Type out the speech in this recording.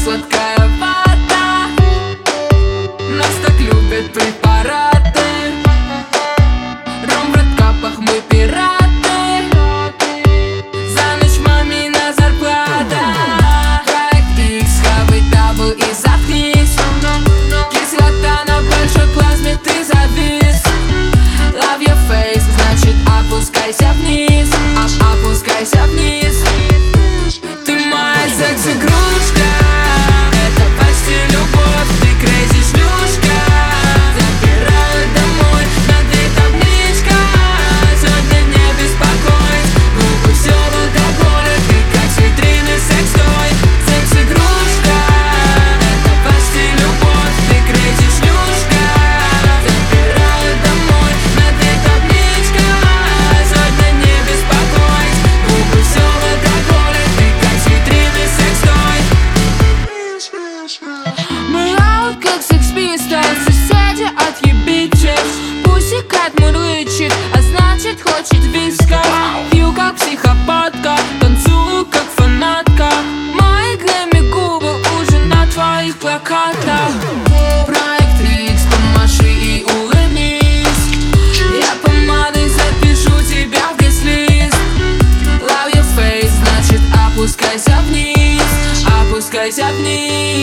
сладкая вата. Нас так любят препараты. Ром в редкапах, мы пираты. За ночь мамина зарплата. Проект X, хавай дабл и заткнись. Кислота на большой плазме, ты завис. Love your face, значит опускайся вниз. Опускайся вниз. Ты моя секс-игрушка. Это почти любовь, ты crazy шлюшка. Забираю домой, на ты табличка. Сегодня не беспокоить, губы все в алкоголе. Ты как с витрины секс-той. Секс-игрушка. Это почти любовь, ты crazy шлюшка. Забираю домой, на ты табличка. Сегодня не беспокоить, губы все в алкоголе. Ты как с витрины секс-той. Мы out как Sex Pistols, соседи отъебитесь. Пусикат мурлычет, а значит хочет виска. Пью как психопатка, танцую как фанатка. Мои глэми губы уже на твоих плакатах. Проект X, помаши и улыбнись. Я помадой запишу тебя в гест-лист. Love your face, значит опускайся вниз. Опускайся вниз.